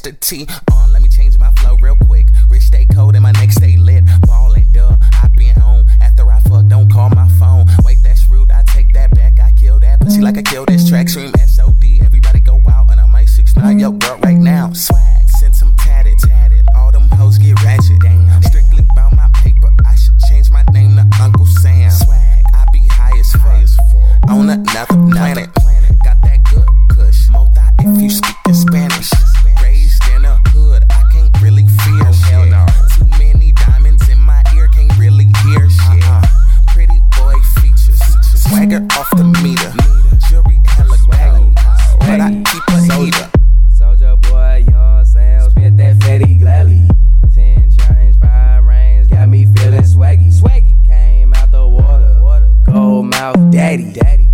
the T. Let me change my flow real quick. Wrist stay cold and my neck stay lit. Ballin', duh, I been on. After I fuck, don't call my phone. Wait, that's rude, I take that back. I kill that pussy like I kill this track. Scream SOD, everybody go out. And I might 6'9", yo, girl, right now. Swag, since I'm tatted. All them hoes get ratchet. Damn, strictly about my paper. I should change my name to Uncle Sam. Swag, I be high as fuck. On another planet. Got that good kush. Multi if you speak in Spanish. Raised in a hood, I can't really fear shit. Too many diamonds in my ear, can't really hear shit. Pretty boy features. Swagger off the meter. Jury hella baggy, but I keep a heater. Soldier boy, young Sam, spent that fatty gladly. 10 chains, 5 rings, got me feeling swaggy. Came out the water, gold mouth daddy.